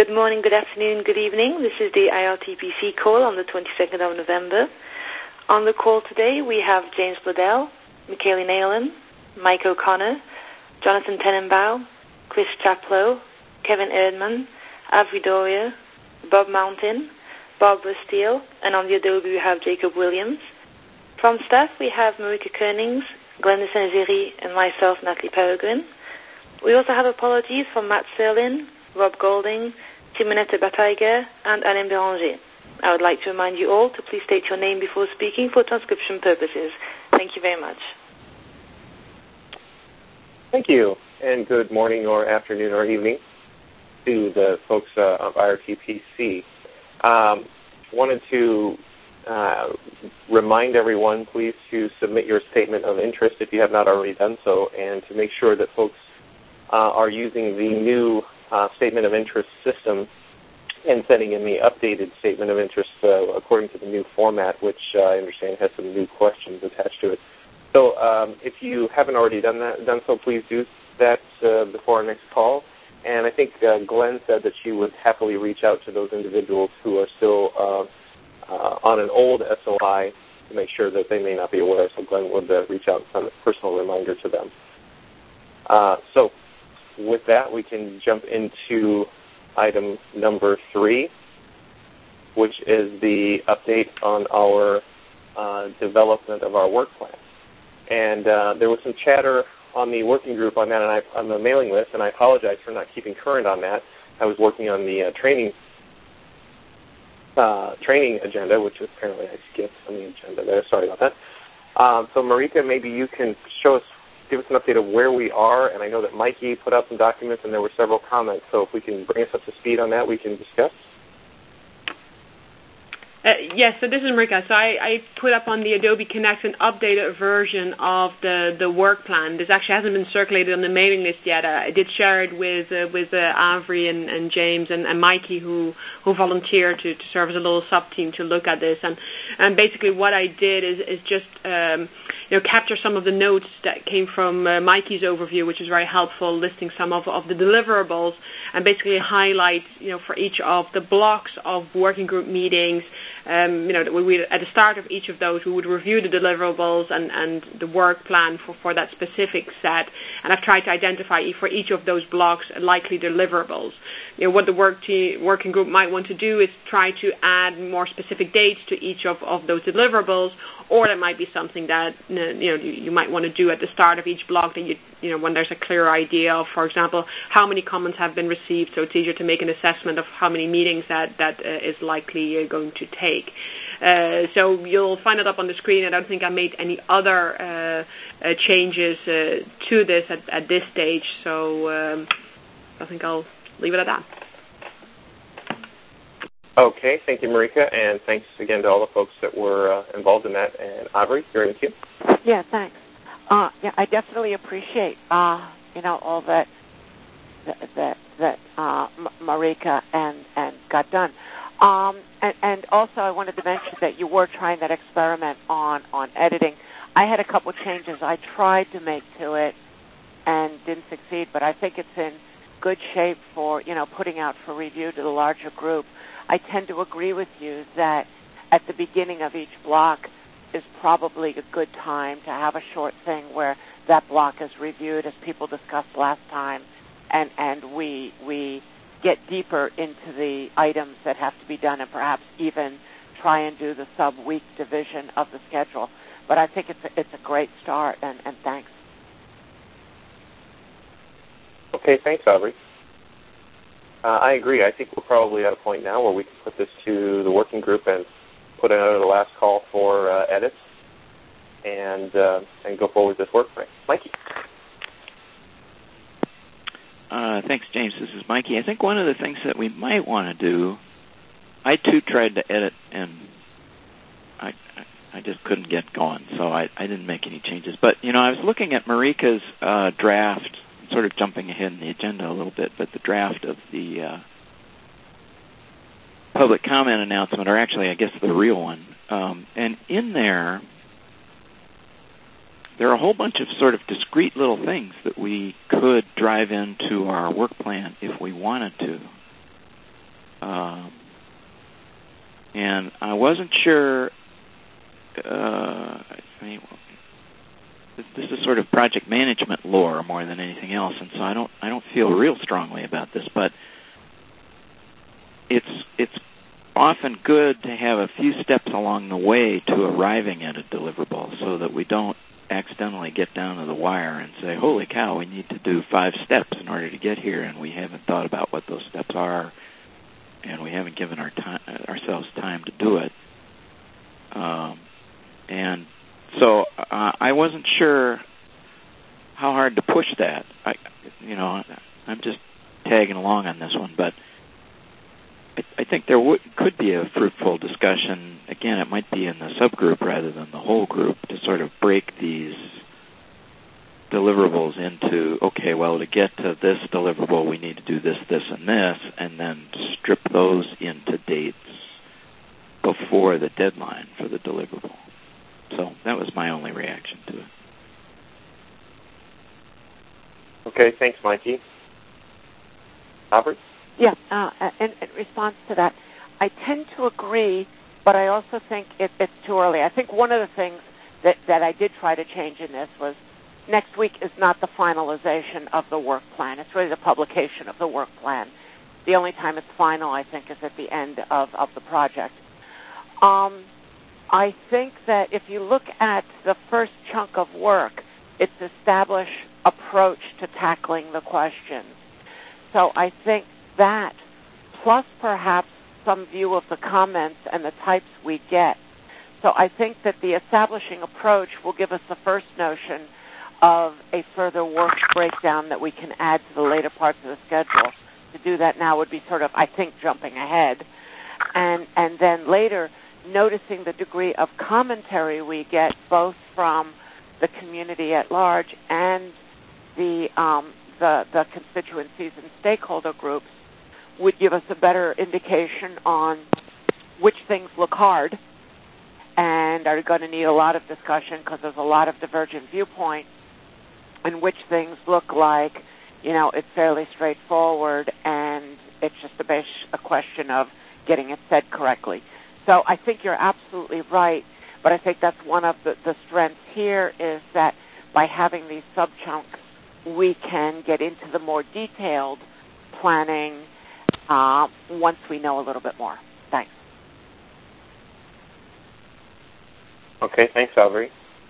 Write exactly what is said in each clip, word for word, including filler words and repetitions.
Good morning, good afternoon, good evening. This is the I R T P C call on the twenty-second of November. On the call today, we have James Bledel, Michaela Nayland, Mike O'Connor, Jonathan Tenenbaum, Chris Chaplow, Kevin Erdman, Avi Doria, Bob Mountain, Barbara Steele, and on the Adobe we have Jacob Williams. From staff, we have Marika Koenings, Glenda Saint-Géry, and myself, Natalie Peregrine. We also have apologies from Matt Serlin, Rob Golding, Simonetta Bataiger, and Alain Béranger. I would like to remind you all to please state your name before speaking for transcription purposes. Thank you very much. Thank you, and good morning or afternoon or evening to the folks uh, of I R T P C. Um, wanted to uh, remind everyone, please, to submit your statement of interest if you have not already done so, and to make sure that folks uh, are using the new uh, statement of interest system and sending in the updated statement of interest uh, according to the new format, which uh, I understand has some new questions attached to it. So um, if you haven't already done that, done so, please do that uh, before our next call. And I think uh, Glenn said that she would happily reach out to those individuals who are still uh, uh, on an old S O I to make sure that they may not be aware. So Glenn would uh, reach out and send a personal reminder to them. Uh, so with that, we can jump into item number three, which is the update on our uh, development of our work plan. And uh, there was some chatter on the working group on that, and I, on the mailing list, and I apologize for not keeping current on that. I was working on the uh, training uh, training agenda, which apparently I skipped on the agenda there. Sorry about that. Um, so, Marika, maybe you can show us, give us an update of where we are, and I know that Mikey put out some documents, and there were several comments. So if we can bring us up to speed on that, we can discuss. Uh, yes, so this is Marika. So I, I put up on the Adobe Connect an updated version of the, the work plan. This actually hasn't been circulated on the mailing list yet. Uh, I did share it with uh, with uh, Avery and, and James and, and Mikey, who who volunteered to, to serve as a little sub-team to look at this. And, and basically what I did is, is just um, you know, capture some of the notes that came from uh, Mikey's overview, which is very helpful, listing some of, of the deliverables, and basically highlight, you know, for each of the blocks of working group meetings. Um, you know, we, we, at the start of each of those, we would review the deliverables and, and the work plan for, for that specific set. And I've tried to identify for each of those blocks likely deliverables. You know, what the work te- working group might want to do is try to add more specific dates to each of, of those deliverables, or it might be something that you know you, you might want to do at the start of each block. That you you know when there's a clear idea of, for example, how many comments have been received, so it's easier to make an assessment of how many meetings that that uh, is likely uh, going to take. Uh, so you'll find it up on the screen. I don't think I made any other uh, uh, changes uh, to this at, at this stage. So um, I think I'll leave it at that. Okay, thank you, Marika, and thanks again to all the folks that were uh, involved in that. And Avery, you're in the queue. Yeah, thanks. Uh, yeah, I definitely appreciate uh, you know all that that that uh, Marika and and got done. Um, and, and also, I wanted to mention that you were trying that experiment on on editing. I had a couple changes I tried to make to it and didn't succeed, but I think it's in good shape for you know putting out for review to the larger group. I tend to agree with you that at the beginning of each block is probably a good time to have a short thing where that block is reviewed, as people discussed last time, and, and we we get deeper into the items that have to be done and perhaps even try and do the sub-week division of the schedule. But I think it's a, it's a great start, and, and thanks. Okay, thanks, Aubrey. Uh, I agree. I think we're probably at a point now where we can put this to the working group and put it out of the last call for uh, edits and uh, and go forward with this work plan. Mikey. Uh, thanks, James. This is Mikey. I think one of the things that we might want to do, I too tried to edit and I I just couldn't get going, so I, I didn't make any changes. But, you know, I was looking at Marika's uh, draft, sort of jumping ahead in the agenda a little bit, but the draft of the uh, public comment announcement, or actually, I guess, the real one. Um, and in there, there are a whole bunch of sort of discrete little things that we could drive into our work plan if we wanted to. and I wasn't sure. Uh, I mean, this is sort of project management lore more than anything else, and so I don't I don't feel real strongly about this, but it's it's often good to have a few steps along the way to arriving at a deliverable, so that we don't accidentally get down to the wire and say, holy cow, we need to do five steps in order to get here, and we haven't thought about what those steps are, and we haven't given our time, ourselves time to do it. Um, and so uh, I wasn't sure how hard to push that. I, you know, I'm just tagging along on this one, but I, I think there would, could be a fruitful discussion. Again, it might be in the subgroup rather than the whole group, to sort of break these deliverables into, okay, well, to get to this deliverable, we need to do this, this, and this, and then strip those into dates before the deadline for the deliverable. So that was my only reaction to it. Okay, thanks, Mikey. Robert? Yeah, uh, in, in response to that, I tend to agree, but I also think it, it's too early. I think one of the things that, that I did try to change in this was next week is not the finalization of the work plan. It's really the publication of the work plan. The only time it's final, I think, is at the end of, of the project. Um, I think that if you look at the first chunk of work, it's establish approach to tackling the questions. So I think that, plus perhaps some view of the comments and the types we get. So I think that the establishing approach will give us the first notion of a further work breakdown that we can add to the later parts of the schedule. To do that now would be sort of, I think, jumping ahead. And and then later, noticing the degree of commentary we get both from the community at large and the um, the, the constituencies and stakeholder groups would give us a better indication on which things look hard and are going to need a lot of discussion because there's a lot of divergent viewpoints, and which things look like, you know, it's fairly straightforward and it's just a, base, a question of getting it said correctly. So I think you're absolutely right, but I think that's one of the, the strengths here is that by having these sub-chunks, we can get into the more detailed planning uh, once we know a little bit more. Thanks. Okay, thanks, Valerie.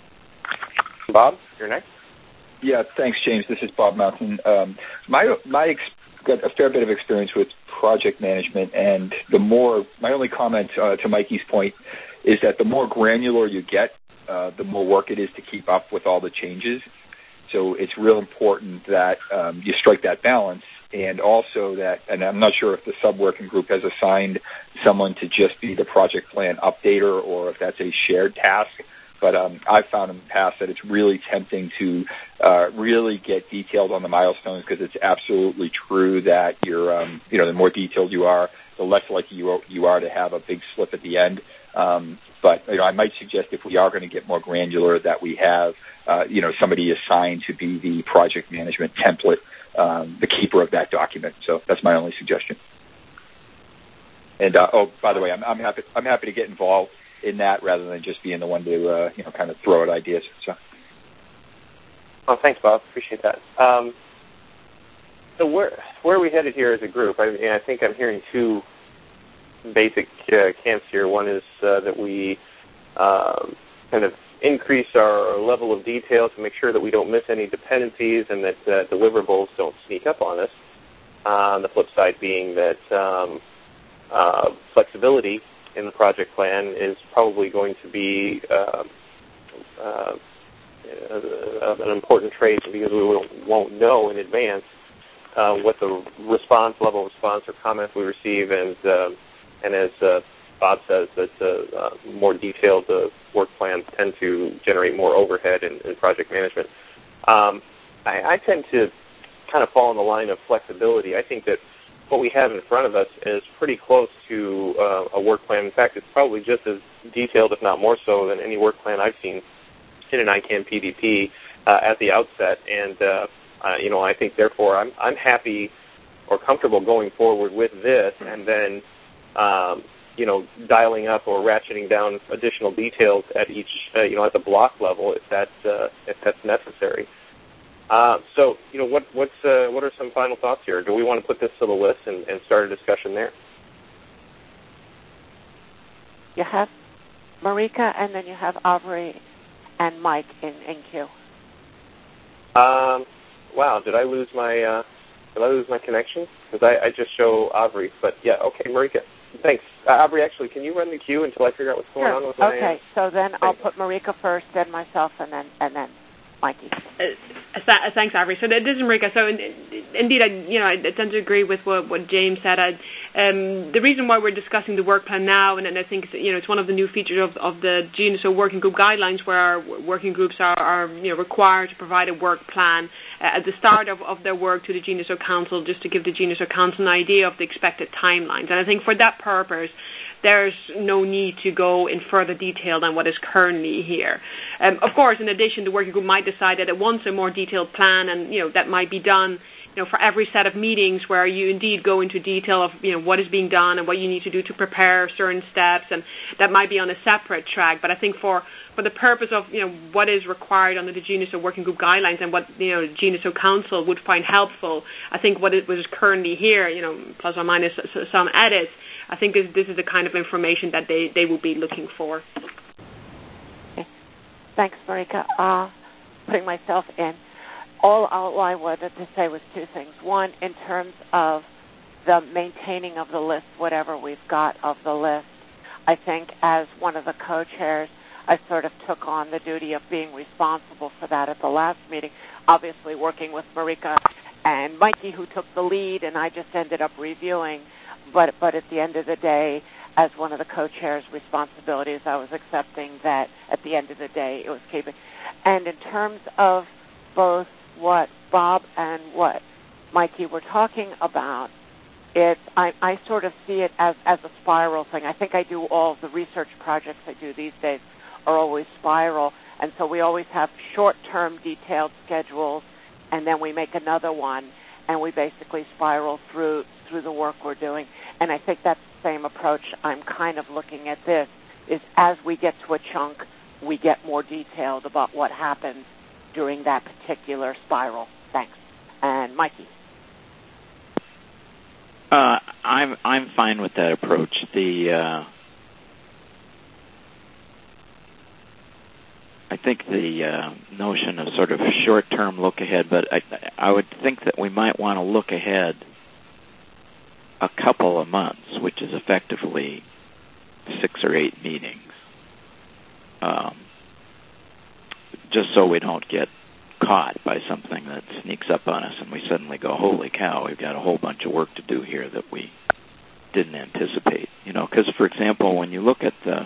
Bob, you're next. Yeah, thanks, James. This is Bob Mountain. Um, my my ex- got a fair bit of experience with project management, and the more my only comment uh, to Mikey's point is that the more granular you get, uh, the more work it is to keep up with all the changes. So it's real important that um, you strike that balance, and also that, and I'm not sure if the sub-working group has assigned someone to just be the project plan updater or if that's a shared task. But um, I've found in the past that it's really tempting to uh, really get detailed on the milestones, because it's absolutely true that you're, um, you know, the more detailed you are, the less likely you are, you are to have a big slip at the end. Um, but you know, I might suggest if we are going to get more granular, that we have, uh, you know, somebody assigned to be the project management template, um, the keeper of that document. So that's my only suggestion. And uh, oh, by the way, I'm, I'm happy. I'm happy to get involved in that rather than just being the one to, uh, you know, kind of throw out ideas. So. Oh, thanks, Bob. Appreciate that. Um, so where where are we headed here as a group? I, I think I'm hearing two basic uh, camps here. One is uh, that we uh, kind of increase our level of detail to make sure that we don't miss any dependencies and that uh, deliverables don't sneak up on us. Uh, the flip side being that um, uh, flexibility in the project plan is probably going to be uh, uh, an important trait, because we won't, won't know in advance uh, what the response level of response or comments we receive, and uh, and as uh, Bob says, that uh, uh, more detailed uh, work plans tend to generate more overhead in, in project management. Um, I, I tend to kind of fall in the line of flexibility. I think that what we have in front of us is pretty close to uh, a work plan. In fact, it's probably just as detailed, if not more so, than any work plan I've seen in an I CANN P D P uh, at the outset. And, uh, uh, you know, I think, therefore, I'm, I'm happy or comfortable going forward with this, and then um, you know, dialing up or ratcheting down additional details at each, uh, you know, at the block level if that's uh, if that's necessary. Uh, so, you know, what what's uh, what are some final thoughts here? Do we want to put this to the list and, and start a discussion there? You have Marika, and then you have Aubrey and Mike in, in queue. Um, wow, did I lose my uh, did I lose my connection? Because I, I just show Aubrey, but yeah, okay, Marika. Thanks. Uh, Aubrey, actually, can you run the queue until I figure out what's going sure. on with my... Okay, uh, so then I'll put Marika first, then myself, and then and then Mikey. Uh, thanks, Aubrey. So this is Marika. So in, indeed, I you know I tend to agree with what, what James said. I, um, the reason why we're discussing the work plan now, and, and I think you know it's one of the new features of, of the G N S O working group guidelines, where our working groups are, are you know required to provide a work plan uh, at the start of, of their work to the G N S O Council, just to give the G N S O Council an idea of the expected timelines. And I think for that purpose, there's no need to go in further detail than what is currently here. Um, of course, in addition, the working group might decide that it wants a more detailed plan, and you know that might be done, you know, for every set of meetings where you indeed go into detail of you know what is being done and what you need to do to prepare certain steps, and that might be on a separate track. But I think for for the purpose of you know what is required under the G N S O working group guidelines and what you know the G N S O Council would find helpful, I think what is, what is currently here, you know, plus or minus some edits, I think this, this is the kind of information that they, they will be looking for. Okay. Thanks, Marika. Uh, putting myself in, all, all I wanted to say was two things. One, in terms of the maintaining of the list, whatever we've got of the list, I think as one of the co-chairs, I sort of took on the duty of being responsible for that at the last meeting, obviously working with Marika and Mikey, who took the lead, and I just ended up reviewing. But but at the end of the day, as one of the co-chairs' responsibilities, I was accepting that at the end of the day it was keeping. And in terms of both what Bob and what Mikey were talking about, it's I, I sort of see it as, as a spiral thing. I think I do all the research projects I do these days are always spiral, and so we always have short-term detailed schedules, and then we make another one, and we basically spiral through through the work we're doing. And I think that's the same approach I'm kind of looking at this, is as we get to a chunk, we get more detailed about what happens during that particular spiral. Thanks. And Mikey. Uh, I'm I'm fine with that approach. The uh, I think the uh, notion of sort of a short-term look ahead, but I, I would think that we might want to look ahead a couple of months, which is effectively six or eight meetings, um, just so we don't get caught by something that sneaks up on us and we suddenly go, holy cow, we've got a whole bunch of work to do here that we didn't anticipate. You know, because, for example, when you look at the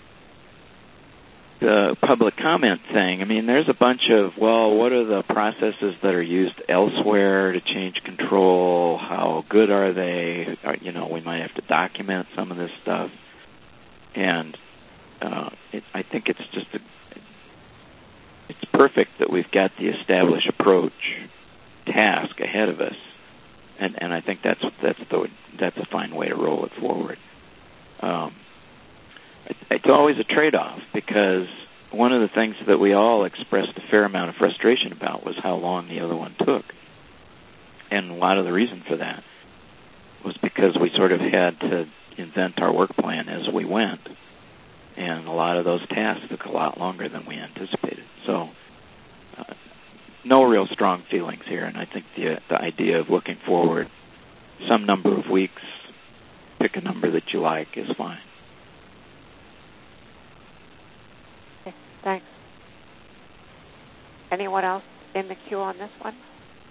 the public comment thing, I mean, there's a bunch of, well, what are the processes that are used elsewhere to change control? How good are they? You know, we might have to document some of this stuff. And uh, it, I think it's just a, it's perfect that we've got the established approach task ahead of us, and and I think that's that's the that's a fine way to roll it forward. Um, it, it's always a trade-off, because one of the things that we all expressed a fair amount of frustration about was how long the other one took, and a lot of the reason for that was because we sort of had to invent our work plan as we went. And a lot of those tasks took a lot longer than we anticipated. So, uh, no real strong feelings here. And I think the the idea of looking forward some number of weeks, pick a number that you like, is fine. Okay, thanks. Anyone else in the queue on this one?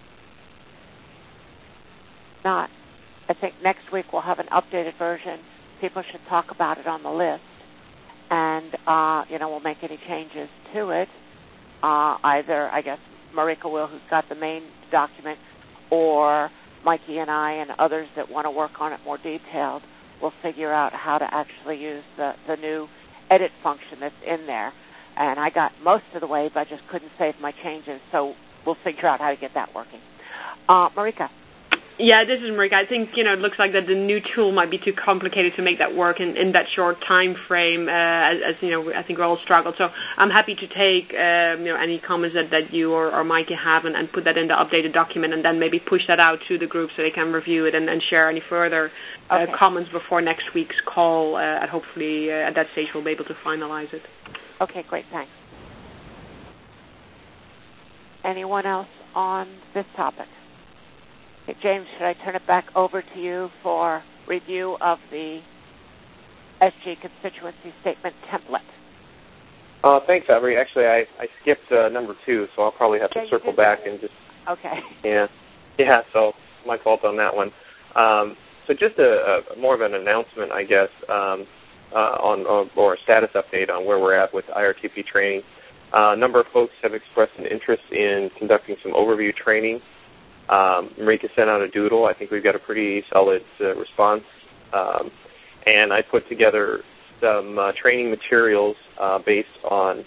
Not. I think next week we'll have an updated version. People should talk about it on the list. And, uh, you know, we'll make any changes to it. Uh, either, I guess, Marika will, who's got the main document, or Mikey and I and others that want to work on it more detailed will figure out how to actually use the, the new edit function that's in there. And I got most of the way, but I just couldn't save my changes, so we'll figure out how to get that working. Uh, Marika. Yeah, this is Marika. I think, you know, it looks like that the new tool might be too complicated to make that work in, in that short time frame, uh, as, as, you know, I think we all struggled. So I'm happy to take, um, you know, any comments that, that you or, or Mikey have and, and put that in the updated document and then maybe push that out to the group so they can review it and, and share any further uh, okay. comments before next week's call. Uh, and hopefully uh, at that stage we'll be able to finalize it. Okay, great. Thanks. Anyone else on this topic? James, should I turn it back over to you for review of the S G constituency statement template? Uh, thanks, Avery. Actually, I, I skipped uh, number two, so I'll probably have to yeah, circle back and just... Okay. Yeah, yeah. So my fault on that one. Um, so just a, a more of an announcement, I guess, um, uh, on or, or a status update on where we're at with I R T P training. Uh, a number of folks have expressed an interest in conducting some overview training. Um, Marika sent out a doodle. I think we've got a pretty solid uh, response. Um, and I put together some uh, training materials uh, based on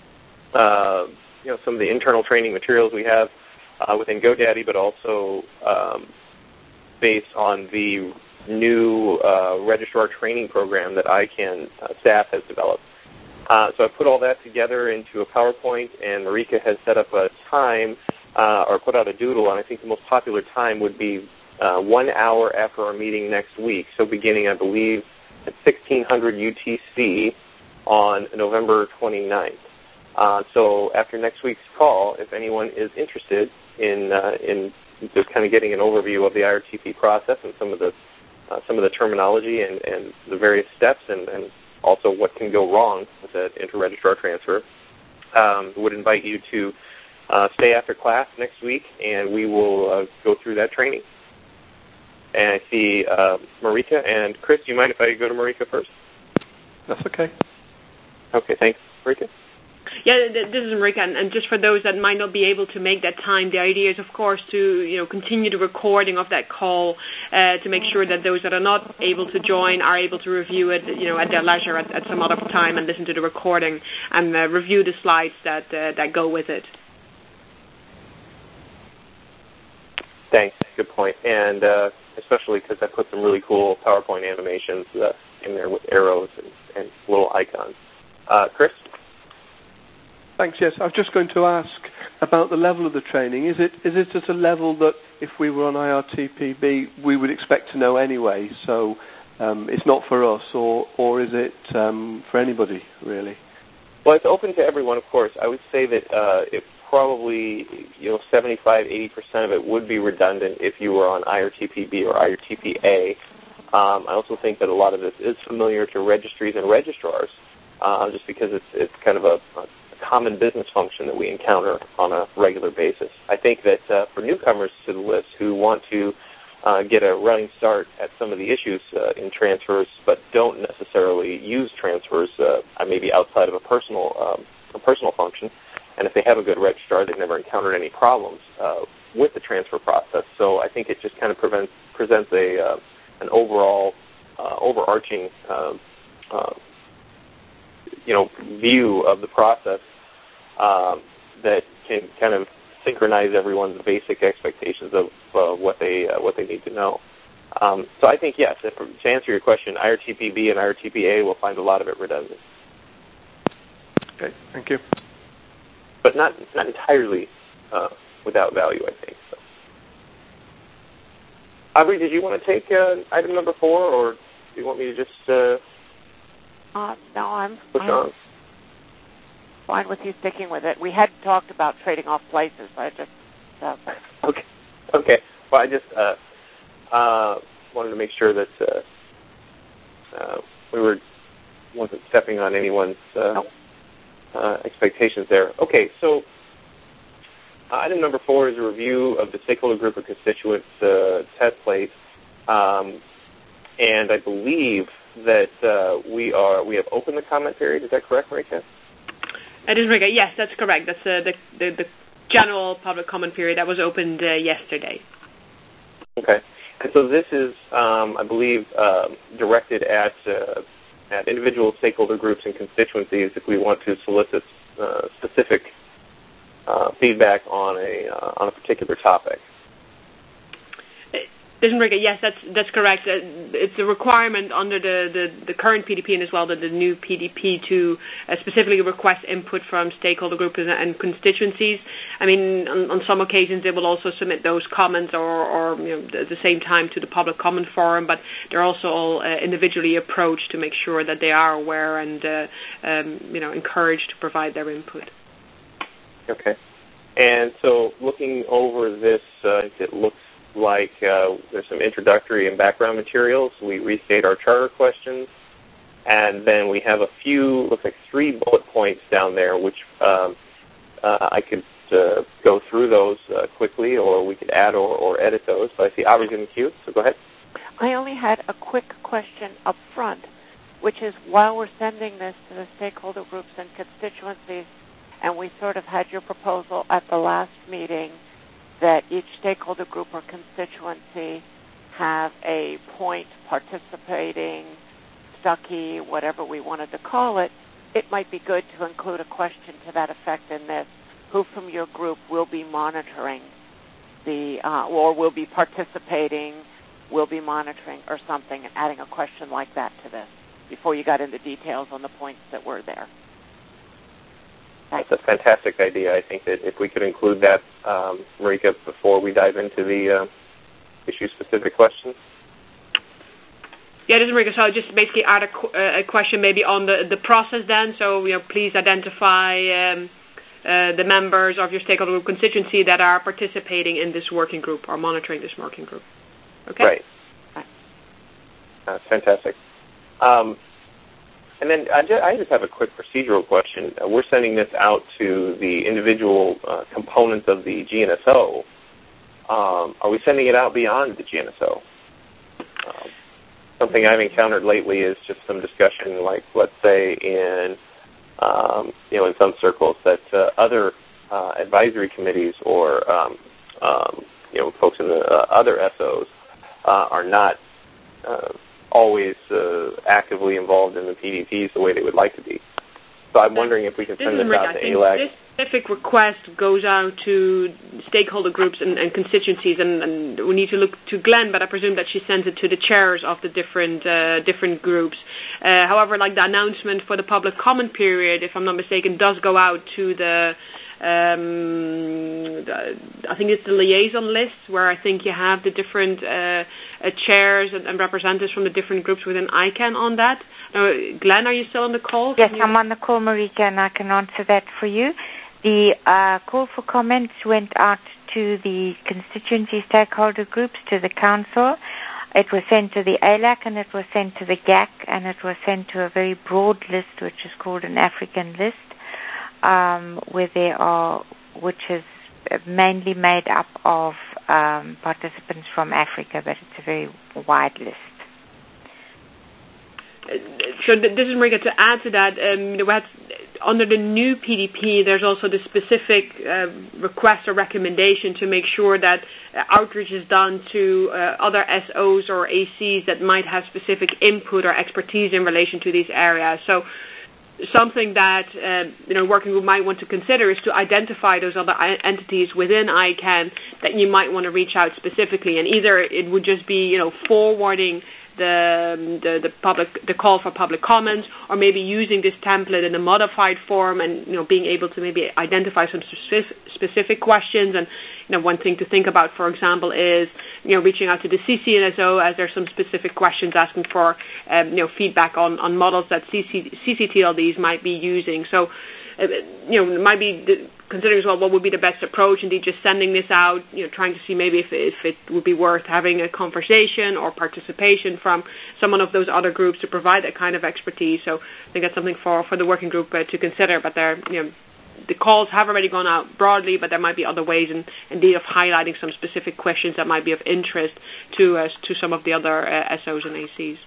uh, you know, some of the internal training materials we have uh, within GoDaddy, but also um, based on the new uh, registrar training program that I C A N uh, staff has developed. Uh, so I put all that together into a PowerPoint, and Marika has set up a time Uh, or put out a doodle, and I think the most popular time would be uh, one hour after our meeting next week, so beginning, I believe, at sixteen hundred U T C on November twenty-ninth. Uh, so after next week's call, if anyone is interested in uh, in just kind of getting an overview of the I R T P process and some of the uh, some of the terminology and, and the various steps, and, and also what can go wrong with an inter-registrar transfer, um, would invite you to Uh, stay after class next week, and we will uh, go through that training. And I see uh, Marika and Chris. Do you mind if I go to Marika first? That's okay. Okay, thanks. Marika? Yeah, this is Marika, and, and just for those that might not be able to make that time, the idea is, of course, to you know continue the recording of that call uh, to make sure that those that are not able to join are able to review it, you know, at their leisure at, at some other time and listen to the recording and uh, review the slides that uh, that go with it. Thanks. Good point. And uh, especially because I put some really cool PowerPoint animations uh, in there with arrows and, and little icons. Uh, Chris? Thanks, yes. I was just going to ask about the level of the training. Is it is it at a level that if we were on I R T P B, we would expect to know anyway, so um, it's not for us, or, or is it um, for anybody, really? Well, it's open to everyone, of course. I would say that uh, it probably, you know, seventy-five, eighty percent of it would be redundant if you were on I R T P B or I R T P A. Um, I also think that a lot of this is familiar to registries and registrars, uh, just because it's it's kind of a, a common business function that we encounter on a regular basis. I think that uh, for newcomers to the list who want to uh, get a running start at some of the issues uh, in transfers, but don't necessarily use transfers, uh, maybe outside of a personal um, a personal function, and if they have a good registrar, they've never encountered any problems uh, with the transfer process. So I think it just kind of prevents, presents a uh, an overall uh, overarching uh, uh, you know view of the process um, that can kind of synchronize everyone's basic expectations of uh, what they uh, what they need to know. Um, so I think yes, if, to answer your question, I R T P B and I R T P A will find a lot of it redundant. Okay, thank you. But not not entirely uh, without value, I think. So. Aubrey, did you want to take uh, item number four, or do you want me to just uh, uh, no, I'm push I'm on? fine with you sticking with it. We had talked about trading off places. I just uh, okay, okay. Well, I just uh, uh, wanted to make sure that uh, uh, we were wasn't stepping on anyone's uh, nope. uh, expectations there. Okay, so. Uh, item number four is a review of the stakeholder group of constituents uh, template, um, and I believe that uh, we are we have opened the comment period. Is that correct, Marika? It is, Marika. Yes, that's correct. That's uh, the, the the general public comment period that was opened uh, yesterday. Okay, and so this is, um, I believe, uh, directed at uh, at individual stakeholder groups and constituencies if we want to solicit uh, specific. Uh, feedback on a uh, on a particular topic. This is Marika. Yes, that's that's correct. It's a requirement under the, the, the current P D P and as well the, the new P D P to uh, specifically request input from stakeholder groups and, and constituencies. I mean, on, on some occasions they will also submit those comments or, or you know, at the same time to the public comment forum, but they're also all uh, individually approached to make sure that they are aware and uh, um, you know encouraged to provide their input. Okay. And so looking over this, uh, it looks like uh, there's some introductory and background materials. We restate our charter questions, and then we have a few, looks like three bullet points down there, which um, uh, I could uh, go through those uh, quickly, or we could add or, or edit those. But I see Aubrey's in the queue, so go ahead. I only had a quick question up front, which is while we're sending this to the stakeholder groups and constituencies, and we sort of had your proposal at the last meeting that each stakeholder group or constituency have a point participating, Stuckey, whatever we wanted to call it, it might be good to include a question to that effect in this. Who from your group will be monitoring the, uh, or will be participating, will be monitoring or something, and adding a question like that to this before you got into details on the points that were there. That's a fantastic idea. I think that if we could include that, um, Marika, before we dive into the uh, issue-specific questions. Yeah, this is Marika. So I'll just basically add a, qu- a question maybe on the, the process then. So, you know, please identify um, uh, the members of your stakeholder group constituency that are participating in this working group or monitoring this working group. Okay? Right. That's fantastic. Um, And then I just, I just have a quick procedural question. Uh, we're sending this out to the individual uh, components of the G N S O. Um, are we sending it out beyond the G N S O? Um, something I've encountered lately is just some discussion, like let's say in um, you know in some circles that uh, other uh, advisory committees or um, um, you know folks in the uh, other S Os uh, are not. Uh, always uh, actively involved in the P D Ps the way they would like to be. So I'm wondering if we can send this, this out to A L A C. This specific request goes out to stakeholder groups and, and constituencies, and, and we need to look to Glenn, but I presume that she sends it to the chairs of the different uh, different groups. Uh, however, like the announcement for the public comment period, if I'm not mistaken, does go out to the Um, I think it's the liaison list where I think you have the different uh, uh, chairs and, and representatives from the different groups within I CAN on that. Now, Glenn, are you still on the call? Yes, I'm on the call, Marika, and I can answer that for you. The uh, call for comments went out to the constituency stakeholder groups, to the council. It was sent to the A L A C, and it was sent to the G A C, and it was sent to a very broad list, which is called an African list. Um, where there are, which is mainly made up of um, participants from Africa, but it's a very wide list. So th- this is Marika. To add to that, um, we had, under the new P D P, there's also the specific uh, request or recommendation to make sure that uh, outreach is done to uh, other S Os or A Cs that might have specific input or expertise in relation to these areas. So something that uh, you know working group might want to consider is to identify those other entities within I CAN that you might want to reach out specifically, and either it would just be you know forwarding the the, the public the call for public comments, or maybe using this template in a modified form, and you know being able to maybe identify some specific, specific questions. And you know one thing to think about, for example, is you know reaching out to the C C N S O as there's some specific questions asking for um, you know feedback on, on models that C C T L Ds might be using. So uh, you know it might be the, considering as well what would be the best approach, indeed just sending this out, you know, trying to see maybe if, if it would be worth having a conversation or participation from someone of those other groups to provide that kind of expertise. So I think that's something for, for the working group uh, to consider. But there, you know, the calls have already gone out broadly, but there might be other ways, in, indeed, of highlighting some specific questions that might be of interest to uh, to some of the other uh, S Os and A Cs.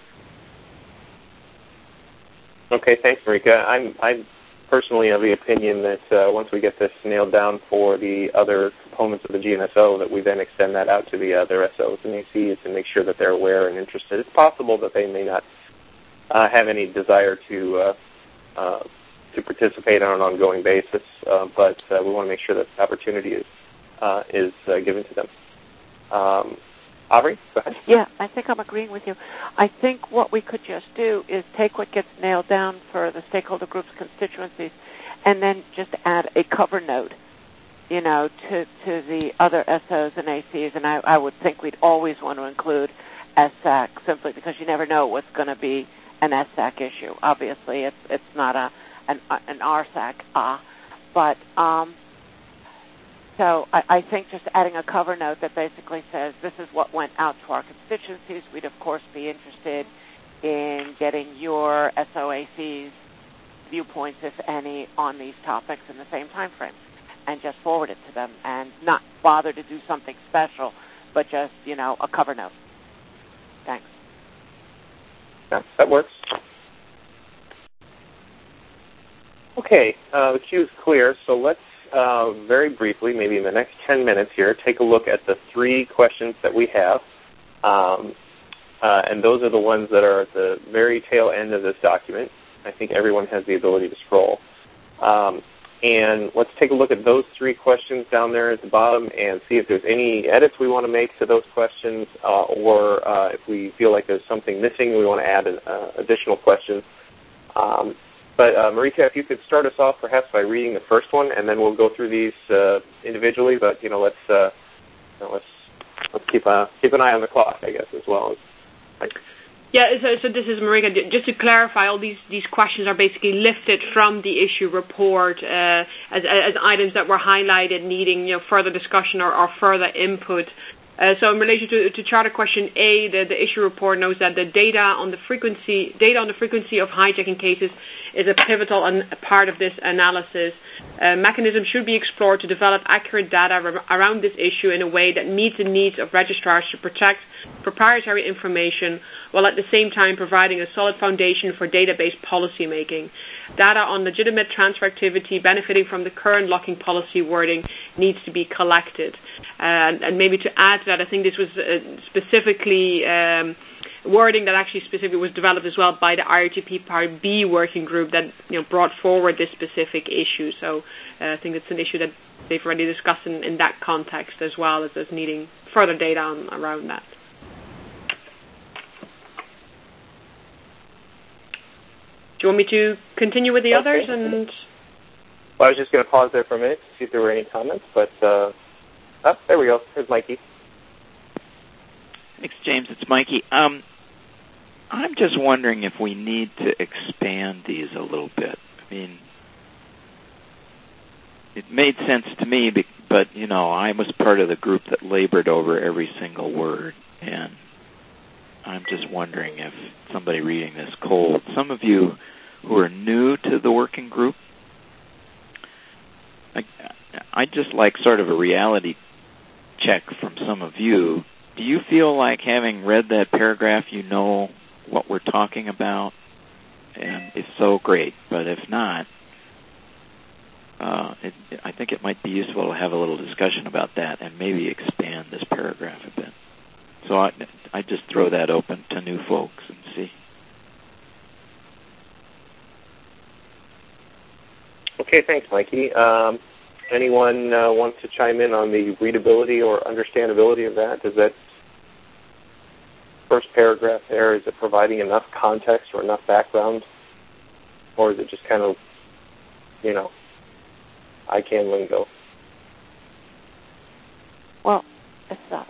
Okay, thanks, Marika. I'm I'm personally of the opinion that uh, once we get this nailed down for the other components of the G N S O, that we then extend that out to the other S Os and A Cs and make sure that they're aware and interested. It's possible that they may not uh, have any desire to uh, uh, to participate on an ongoing basis, uh, but uh, we want to make sure that the opportunity is uh, is uh, given to them. Um, Aubrey, go ahead. Yeah, I think I'm agreeing with you. I think what we could just do is take what gets nailed down for the stakeholder groups, constituencies, and then just add a cover note, you know, to, to the other S Os and A Cs. And I, I would think we'd always want to include S A C, simply because you never know what's going to be an S A C issue. Obviously, it's it's not a an, an R S A C, uh, but um, so I, I think just adding a cover note that basically says this is what went out to our constituencies. We'd of course be interested in getting your S O A Cs viewpoints, if any, on these topics in the same time frame, and just forward it to them, and not bother to do something special, but just you know a cover note. Thanks. Yeah, that works. Okay, uh, the queue is clear, so let's uh, very briefly, maybe in the next ten minutes here, take a look at the three questions that we have. Um, uh, and those are the ones that are at the very tail end of this document. I think everyone has the ability to scroll. Um, and let's take a look at those three questions down there at the bottom and see if there's any edits we want to make to those questions, uh, or uh, if we feel like there's something missing and we want to add an, uh, additional questions. Um, but uh, Marika, if you could start us off perhaps by reading the first one, and then we'll go through these uh, individually. But you know, let's uh, you know, let's let's keep uh, keep an eye on the clock, I guess, as well. Like, Yeah, so, so this is Marika. Just to clarify, all these, these questions are basically lifted from the issue report uh, as, as items that were highlighted needing you know, further discussion or, or further input. Uh, so in relation to, to Charter Question A, the, the issue report knows that the data on the frequency data on the frequency of hijacking cases is a pivotal an, a part of this analysis. Uh, mechanisms should be explored to develop accurate data r- around this issue in a way that meets the needs of registrars to protect proprietary information, while at the same time providing a solid foundation for database policy making. Data on legitimate transfer activity benefiting from the current locking policy wording needs to be collected. Uh, and maybe to add to that, I think this was uh, specifically um, wording that actually specifically was developed as well by the I R T P Part B working group that you know brought forward this specific issue. So uh, I think it's an issue that they've already discussed in, in that context as well as, as needing further data on, around that. Do you want me to continue with the okay. others? And well, I was just going to pause there for a minute to see if there were any comments, but uh, oh, there we go. Here's Mikey. Thanks, James. It's Mikey. Um, I'm just wondering if we need to expand these a little bit. I mean, it made sense to me, but, you know, I was part of the group that labored over every single word, and I'm just wondering if somebody reading this cold, some of you who are new to the working group, I, I'd just like sort of a reality check from some of you. Do you feel like having read that paragraph, you know what we're talking about? And if so, great. But if not, uh, it, I think it might be useful to have a little discussion about that and maybe expand this paragraph a bit. So I, I just throw that open to new folks and see. Okay, thanks, Mikey. Um, anyone uh, want to chime in on the readability or understandability of that? Does that first paragraph there, is it providing enough context or enough background? Or is it just kind of, you know, I can lingo? Well, it's not.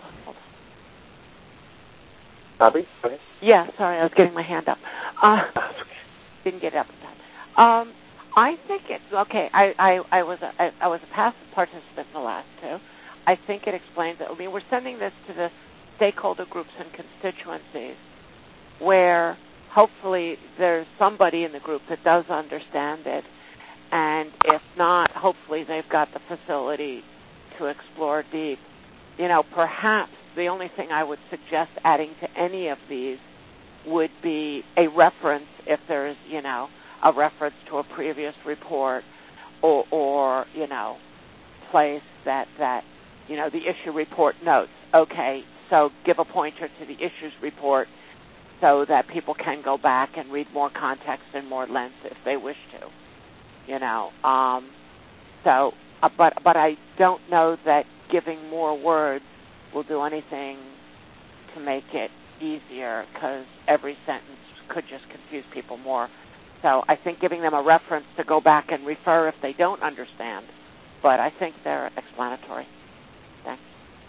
Bobby, go ahead. Yeah, sorry, I was getting my hand up. Uh, didn't get it up in time. Um, I think it's okay. I, I, I was a, I, I was a past participant in the last two. I think it explains it. I mean, we're sending this to the stakeholder groups and constituencies, where hopefully there's somebody in the group that does understand it, and if not, hopefully they've got the facility to explore deep. You know, perhaps the only thing I would suggest adding to any of these would be a reference, if there's, you know, a reference to a previous report, or, or you know, place that, that, you know, the issue report notes. Okay, so give a pointer to the issues report so that people can go back and read more context and more length if they wish to, you know. Um, so, uh, but but I don't know that giving more words will do anything to make it easier because every sentence could just confuse people more. So I think giving them a reference to go back and refer if they don't understand, but I think they're explanatory. Thanks.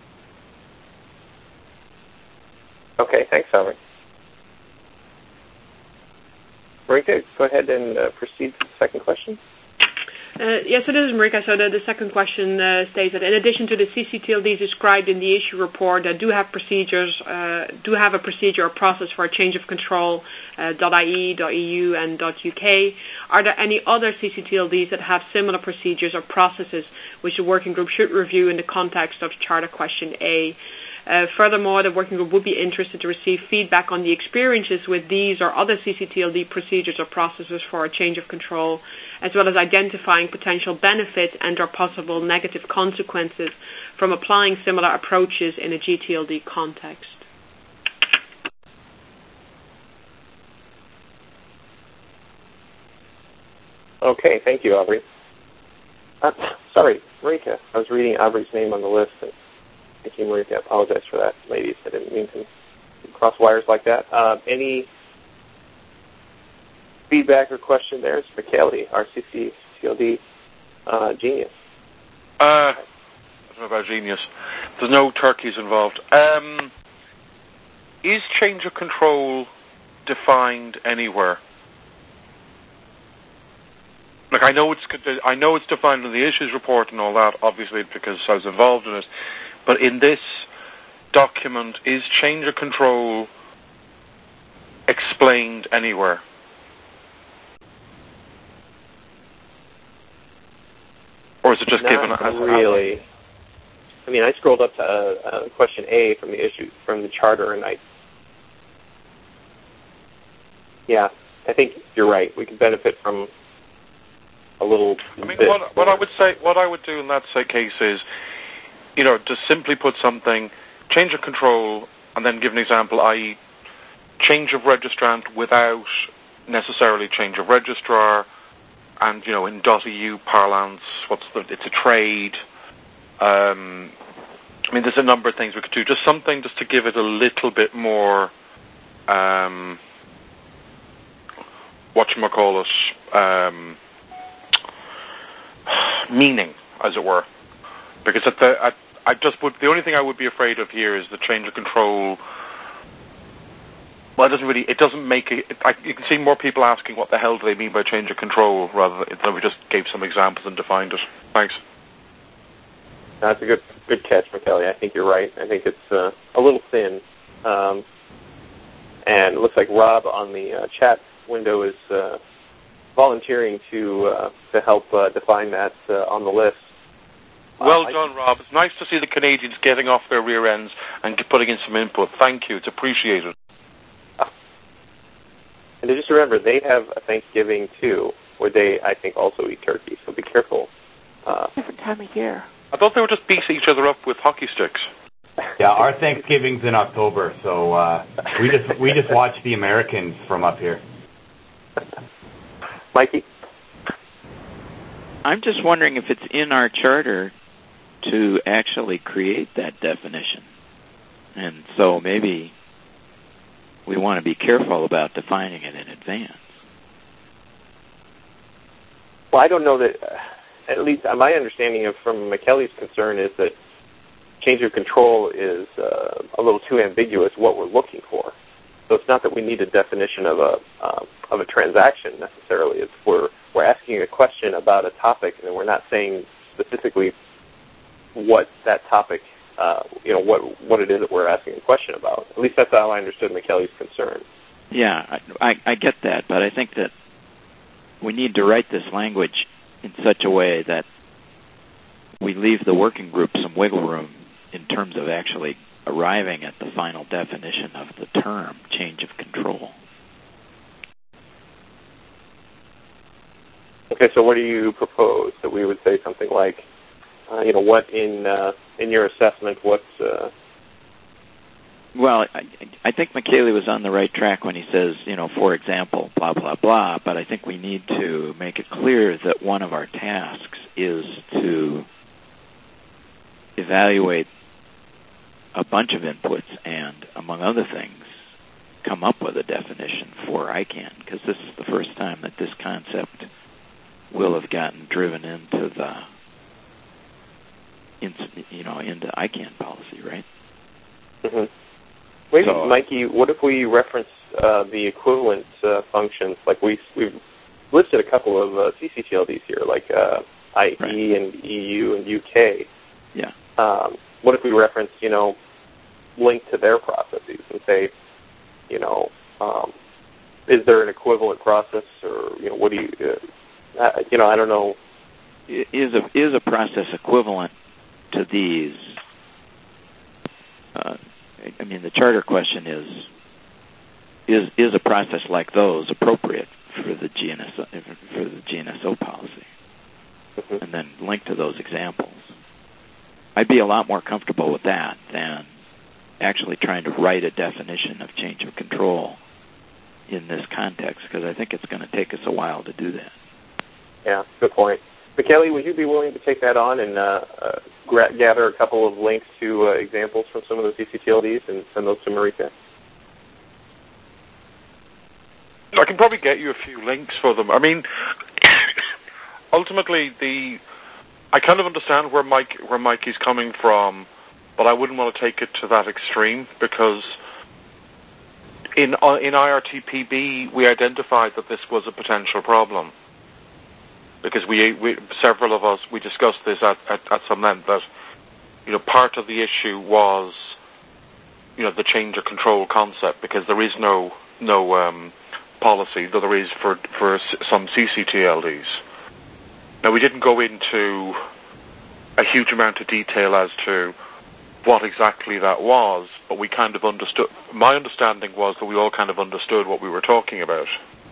Okay, thanks, Aubrey. Marika, go ahead and uh, proceed to the second question. Uh, yes, so this is Marika. So the, the second question uh, states that in addition to the C C T L Ds described in the issue report that do have procedures, uh, do have a procedure or process for a change of control, uh, .ie, .eu, and .uk, are there any other C C T L Ds that have similar procedures or processes which the working group should review in the context of Charter Question A? Uh, furthermore, the working group would be interested to receive feedback on the experiences with these or other C C T L D procedures or processes for a change of control, as well as identifying potential benefits and or possible negative consequences from applying similar approaches in a G T L D context. Okay, thank you, Aubrey. Uh, sorry, Marika. I was reading Aubrey's name on the list. And thank you, Marika. I apologize for that, ladies. I didn't mean to cross wires like that. Uh, any feedback or question there? It's Michele, our C C T L D uh, genius. Uh, I don't know about genius. There's no turkeys involved. Um, is change of control defined anywhere? Like I know it's I know it's defined in the issues report and all that, obviously because I was involved in it. But in this document, is change of control explained anywhere? Or is it just Not given as really? I mean, I scrolled up to uh, uh, question A from the issue from the charter, and I, yeah, I think you're right. We could benefit from a little. I mean, bit what, what I would say, what I would do in that case is, you know, just simply put something, change of control, and then give an example, that is, change of registrant without necessarily change of registrar. And, you know, in .eu parlance, what's the, it's a trade. Um, I mean, there's a number of things we could do. Just something just to give it a little bit more, um, whatchamacallit, um, meaning, as it were. Because at the, at, I just would, the only thing I would be afraid of here is the change of control. Well, it doesn't really, it doesn't make it, I, you can see more people asking what the hell do they mean by change of control rather than we just gave some examples and defined it. Thanks. That's a good good catch, Michele. I think you're right. I think it's uh, a little thin. Um, and it looks like Rob on the uh, chat window is uh, volunteering to uh, to help uh, define that uh, on the list. Well uh, done, Rob. It's nice to see the Canadians getting off their rear ends and putting in some input. Thank you. It's appreciated. And just remember, they have a Thanksgiving, too, where they, I think, also eat turkey, so be careful. Uh, Different time of year. I thought they were just beating each other up with hockey sticks. Yeah, our Thanksgiving's in October, so uh, we just we just watch the Americans from up here. Mikey? I'm just wondering if it's in our charter to actually create that definition. And so maybe we want to be careful about defining it in advance. Well, I don't know that, uh, at least my understanding of from Michele's concern is that change of control is uh, a little too ambiguous what we're looking for. So it's not that we need a definition of a uh, of a transaction necessarily. It's we're we're asking a question about a topic, and we're not saying specifically what that topic, uh, you know, what what it is that we're asking a question about. At least that's how I understood Michele's concern. Yeah, I, I, I get that, but I think that we need to write this language in such a way that we leave the working group some wiggle room in terms of actually arriving at the final definition of the term change of control. Okay, so what do you propose? That we would say something like, uh, you know, what in uh, in your assessment, what's... Uh... Well, I, I think Michele was on the right track when he says, you know, for example, blah, blah, blah, but I think we need to make it clear that one of our tasks is to evaluate a bunch of inputs and, among other things, come up with a definition for I CANN, because this is the first time that this concept will have gotten driven into the, into, you know, into I CANN policy, right? Mm-hmm. Wait, so, Mikey, what if we reference uh, the equivalent uh, functions? Like we, we've listed a couple of uh, C C T L Ds here, like uh, I E right. and E U and U K. Yeah. Um, what if we reference, you know, link to their processes and say, you know, um, is there an equivalent process, or you know, what do you, uh, uh, you know, I don't know. Is a is a process equivalent to these? Uh, I mean, the charter question is: is is a process like those appropriate for the G N S O, for the G N S O policy? Mm-hmm. And then link to those examples. I'd be a lot more comfortable with that than actually trying to write a definition of change of control in this context, because I think it's going to take us a while to do that. Yeah, good point. Michele, would you be willing to take that on and uh, uh, gra- gather a couple of links to uh, examples from some of the C C T L Ds and send those to Marika? I can probably get you a few links for them. I mean, ultimately, the I kind of understand where Mike where Mike is coming from, but I wouldn't want to take it to that extreme, because in uh, in I R T P B we identified that this was a potential problem, because we, we several of us we discussed this at, at, at some length, that you know part of the issue was you know the change of control concept, because there is no no um, policy, though there is for for some C C T L Ds. Now, we didn't go into a huge amount of detail as to what exactly that was, but we kind of understood. My understanding was that we all kind of understood what we were talking about.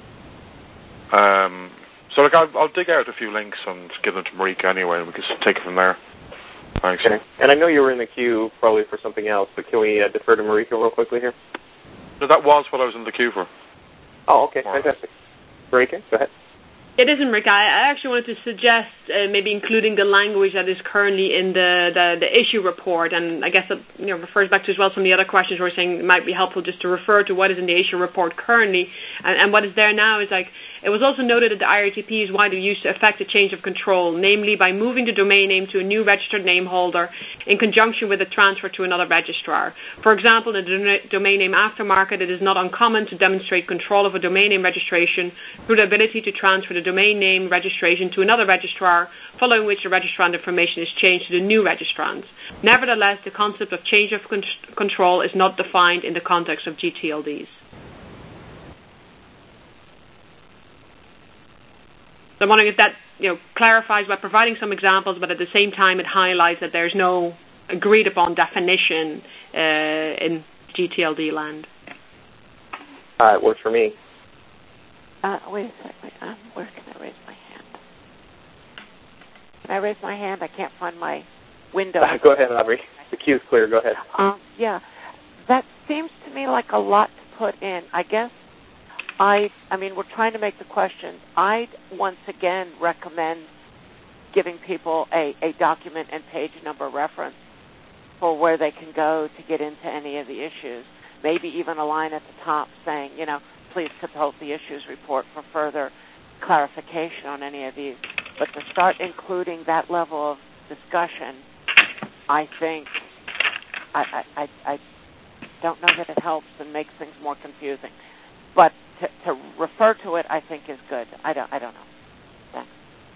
Um, so, like, I'll, I'll dig out a few links and give them to Marika anyway, and we can take it from there. Thanks. Okay. And I know you were in the queue probably for something else, but can we uh, defer to Marika real quickly here? No, that was what I was in the queue for. Oh, okay. Fantastic. Marika, go ahead. It isn't, Rick. I actually wanted to suggest uh, maybe including the language that is currently in the, the, the issue report, and I guess that you know refers back to as well some of the other questions we're saying it might be helpful just to refer to what is in the issue report currently, and, and what is there now is like, it was also noted that the I R T P is widely used to effect a change of control, namely by moving the domain name to a new registered name holder in conjunction with a transfer to another registrar. For example, in the domain name aftermarket, it is not uncommon to demonstrate control of a domain name registration through the ability to transfer the domain name registration to another registrar, following which the registrant information is changed to the new registrant. Nevertheless, the concept of change of con- control is not defined in the context of G T L Ds. So I'm wondering if that you know, clarifies by providing some examples, but at the same time it highlights that there's no agreed upon definition uh, in G T L D land. Uh, it works for me. Uh, wait a second. Um, where can I raise my hand? Can I raise my hand? I can't find my window. Uh, go ahead, Aubrey. The queue's clear. Go ahead. Um, yeah. That seems to me like a lot to put in. I guess I, I mean, we're trying to make the questions. I'd once again recommend giving people a, a document and page number reference for where they can go to get into any of the issues. Maybe even a line at the top saying, you know, please consult the issues report for further clarification on any of these. But to start including that level of discussion, I think, I, I, I, I don't know that it helps and makes things more confusing. But to, to refer to it, I think, is good. I don't, I don't know. Thanks.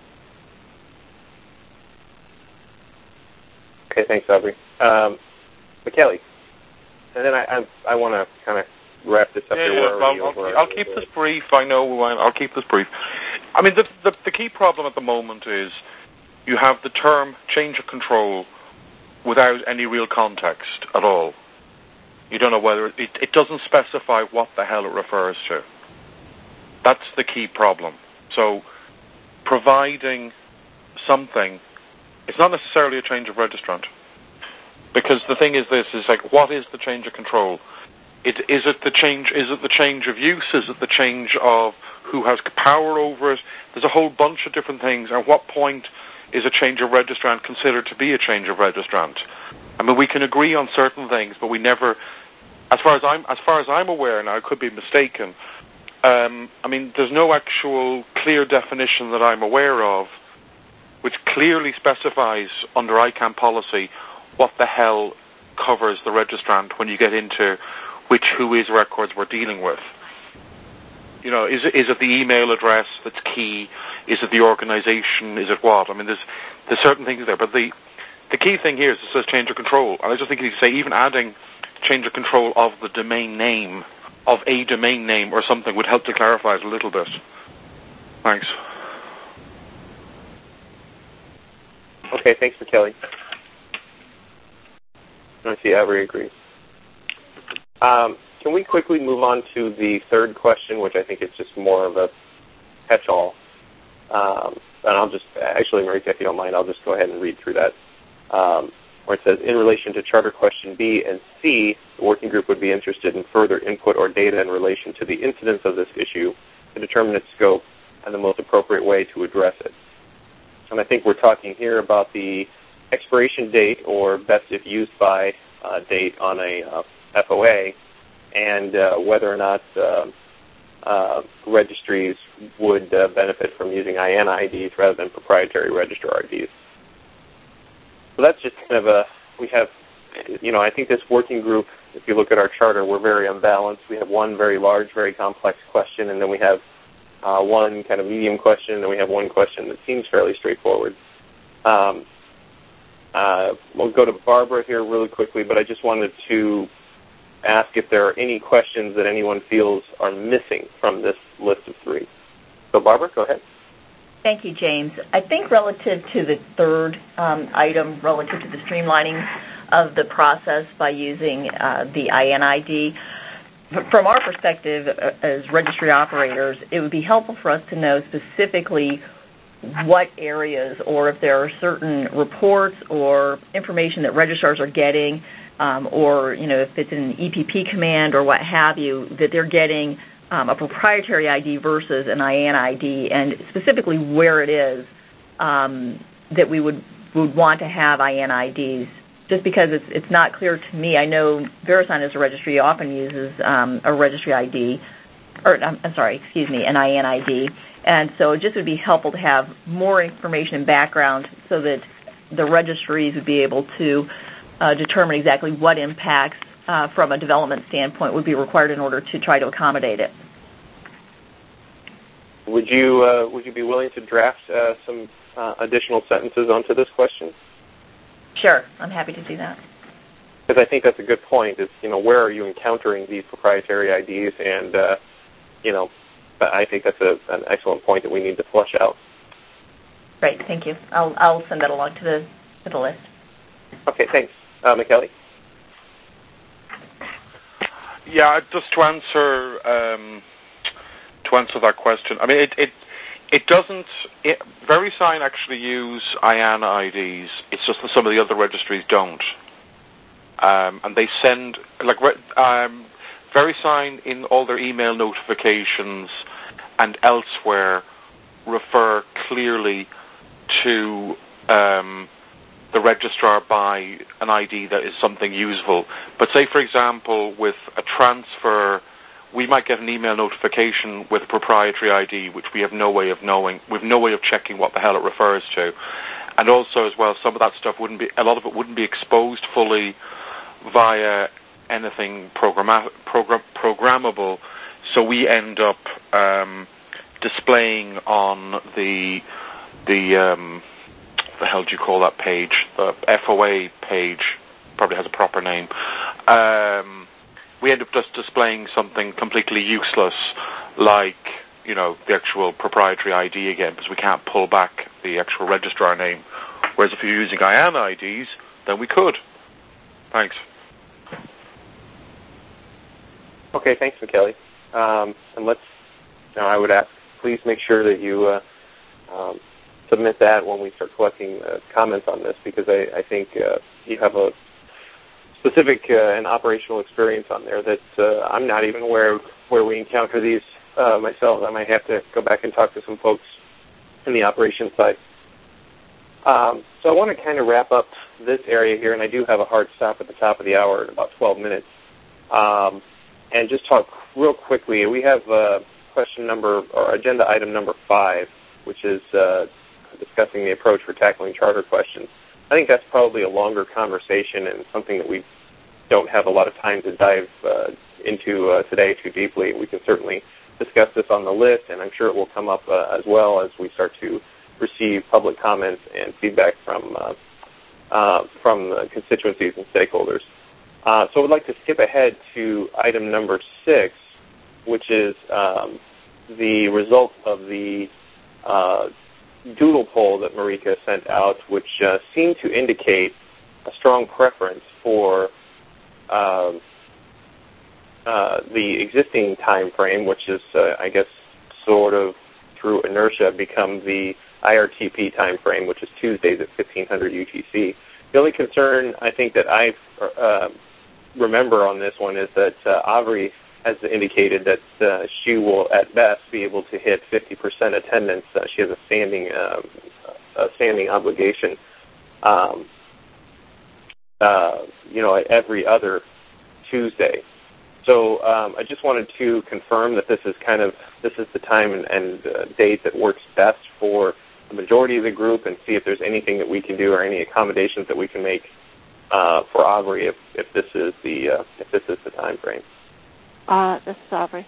Okay, thanks, Aubrey. Um, Michele, and then I, I, I want to kind of wrap this up yeah, here. Yeah, well, I'll, I'll keep this brief. I know. I'll keep this brief. I mean, the, the the key problem at the moment is you have the term change of control without any real context at all. You don't know whether it, it doesn't specify what the hell it refers to. That's the key problem. So providing something, it's not necessarily a change of registrant. Because the thing is this, is like, what is the change of control? It, is it the change, is it the change of use? Is it the change of who has power over it? There's a whole bunch of different things. At what point is a change of registrant considered to be a change of registrant? I mean, we can agree on certain things, but we never, as far as I'm as far as I'm aware, now I could be mistaken. Um, I mean, there's no actual clear definition that I'm aware of, which clearly specifies under I CANN policy what the hell covers the registrant when you get into which who is records we're dealing with. You know, is it, is it the email address that's key? Is it the organization? Is it what? I mean, there's there's certain things there, but the the key thing here is it says change of control, and I just think you say even adding change of control of the domain name, of a domain name or something would help to clarify it a little bit. Thanks. Okay, thanks for Kelly. I see Avery agrees. Um, can we quickly move on to the third question, which I think is just more of a catch-all? Um, and I'll just, actually, Marika, if you don't mind, I'll just go ahead and read through that. Um, where it says, in relation to Charter Question B and C, the working group would be interested in further input or data in relation to the incidence of this issue to determine its scope and the most appropriate way to address it. And I think we're talking here about the expiration date or best if used by uh, date on a uh, F O A, and uh, whether or not uh, uh, registries would uh, benefit from using I A N I Ds rather than proprietary registrar I Ds. So that's just kind of a, we have, you know, I think this working group, if you look at our charter, we're very unbalanced. We have one very large, very complex question, and then we have uh, one kind of medium question, and then we have one question that seems fairly straightforward. Um, uh, we'll go to Barbara here really quickly, but I just wanted to ask if there are any questions that anyone feels are missing from this list of three. So Barbara, go ahead. Thank you, James. I think relative to the third um, item, relative to the streamlining of the process by using uh, the I A N I D, from our perspective uh, as registry operators, it would be helpful for us to know specifically what areas or if there are certain reports or information that registrars are getting um, or, you know, if it's an E P P command or what have you, that they're getting Um, a proprietary I D versus an I A N I D, and specifically where it is um, that we would would want to have I A N I Ds. Just because it's it's not clear to me. I know VeriSign as a registry often uses um, a registry I D, or I'm, I'm sorry, excuse me, an I A N I D, and so it just would be helpful to have more information and background so that the registries would be able to uh, determine exactly what impacts Uh, from a development standpoint would be required in order to try to accommodate it. Would you uh, would you be willing to draft uh, some uh, additional sentences onto this question? Sure, I'm happy to do that. Because I think that's a good point. Is you know where are you encountering these proprietary I Ds, and uh, you know I think that's a, an excellent point that we need to flush out. Great, thank you. I'll I'll send that along to the to the list. Okay, thanks, uh, McKelly. Yeah, just to answer um, to answer that question. I mean, it it it doesn't. It, VeriSign actually use I A N I Ds. It's just that some of the other registries don't, um, and they send like um, VeriSign in all their email notifications and elsewhere refer clearly to um, the registrar by an I D that is something useful. But say, for example, with a transfer, we might get an email notification with a proprietary I D, which we have no way of knowing. We have no way of checking what the hell it refers to. And also, as well, some of that stuff wouldn't be, a lot of it wouldn't be exposed fully via anything programma- program- programmable. So we end up um, displaying on the the um, the hell do you call that page? The F O A page probably has a proper name. Um, we end up just displaying something completely useless, like you know the actual proprietary I D again, because we can't pull back the actual registrar name. Whereas if you're using I A N I Ds, then we could. Thanks. Okay, thanks, McKelly. Um, and let's. Now, I would ask, please make sure that you. Uh, um, submit that when we start collecting uh, comments on this, because I, I think uh, you have a specific uh, and operational experience on there that uh, I'm not even aware of where we encounter these uh, myself. I might have to go back and talk to some folks in the operations side. Um, so I want to kind of wrap up this area here, and I do have a hard stop at the top of the hour in about twelve minutes, um, and just talk real quickly. We have uh, question number, or agenda item number five, which is uh, discussing the approach for tackling charter questions. I think that's probably a longer conversation and something that we don't have a lot of time to dive uh, into uh, today too deeply. We can certainly discuss this on the list, and I'm sure it will come up uh, as well as we start to receive public comments and feedback from uh, uh, from the constituencies and stakeholders. Uh, so I would like to skip ahead to item number six, which is um, the result of the uh, doodle poll that Marika sent out, which uh, seemed to indicate a strong preference for uh, uh, the existing time frame, which is, uh, I guess, sort of through inertia become the I R T P time frame, which is Tuesdays at fifteen hundred U T C. The only concern I think that I uh, remember on this one is that uh, Avery has indicated that uh, she will, at best, be able to hit fifty percent attendance. Uh, she has a standing, um, a standing obligation, um, uh, you know, every other Tuesday. So um, I just wanted to confirm that this is kind of this is the time and, and uh, date that works best for the majority of the group, and see if there's anything that we can do or any accommodations that we can make uh, for Aubrey if, if this is the uh, if this is the time frame. Uh, this is Aubrey.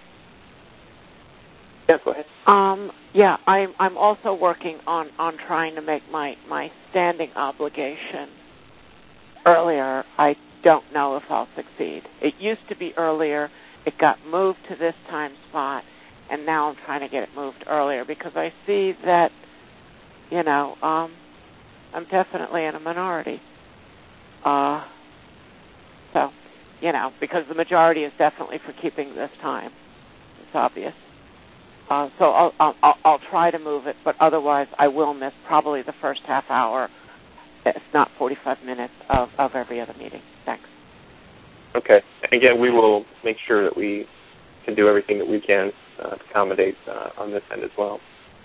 Yeah, go ahead. Um, yeah, I'm I'm also working on, on trying to make my, my standing obligation earlier. I don't know if I'll succeed. It used to be earlier. It got moved to this time spot, and now I'm trying to get it moved earlier because I see that, you know, um, I'm definitely in a minority. Uh, so, you know, because the majority is definitely for keeping this time. It's obvious. Uh, so I'll, I'll, I'll try to move it, but otherwise I will miss probably the first half hour, if not forty-five minutes, of, of every other meeting. Thanks. Okay. Again, we will make sure that we can do everything that we can uh, to accommodate uh, on this end as well.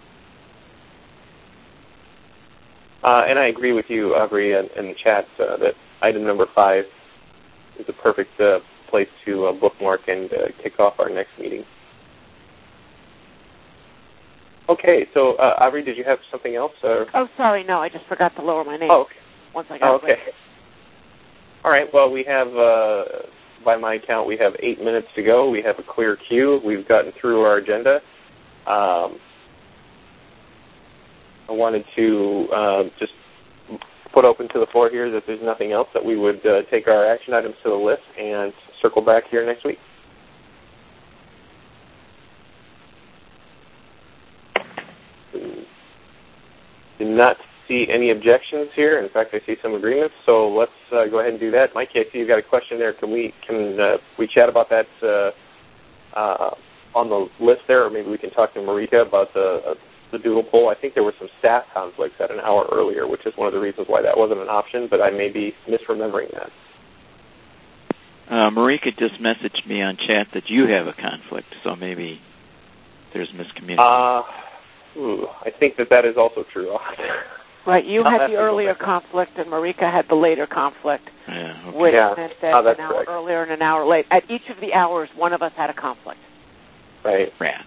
Uh, and I agree with you, Aubrey, in, in the chat uh, that item number five is a perfect uh, place to uh, bookmark and uh, kick off our next meeting. Okay, so uh, Aubrey, did you have something else? Or? Oh, sorry, no, I just forgot to lower my name. Oh, okay. Once I got oh, okay. it. All right, well, we have, uh, by my count, we have eight minutes to go. We have a clear queue. We've gotten through our agenda. Um, I wanted to uh, just put open to the floor here that there's nothing else, that we would uh, take our action items to the list and circle back here next week. Do not see any objections here. In fact, I see some agreements. So let's uh, go ahead and do that. Mikey, I see you've got a question there. Can we can uh, we chat about that uh, uh, on the list there, or maybe we can talk to Marika about the uh, the doodle poll? I think there were some staff conflicts at an hour earlier, which is one of the reasons why that wasn't an option. But I may be misremembering that. Uh, Marika just messaged me on chat that you have a conflict, so maybe there's miscommunication. Uh, ooh, I think that that is also true. Right, you had the earlier conflict, and Marika had the later conflict, yeah, okay. which yeah. meant that oh, an hour correct. earlier and an hour late. At each of the hours, one of us had a conflict. Right. Rats.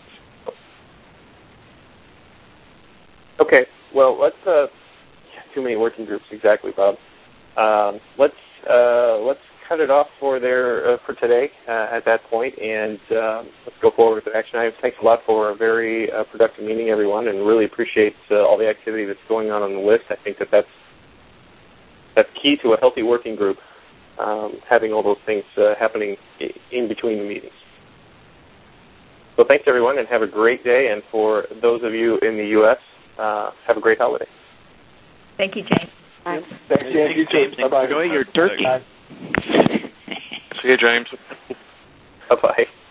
Okay, well, let's, uh, too many working groups, exactly, Bob. Um, let's, uh, let's cut it off for there, uh, for today uh, at that point, and um, let's go forward with the action items. Thanks a lot for a very uh, productive meeting, everyone, and really appreciate uh, all the activity that's going on on the list. I think that that's, that's key to a healthy working group, um, having all those things uh, happening in between the meetings. So thanks, everyone, and have a great day, and for those of you in the U S, Uh, have a great holiday. Thank you, James. Thanks, James. You too. Bye-bye. Enjoy your turkey. See you, James. Bye-bye.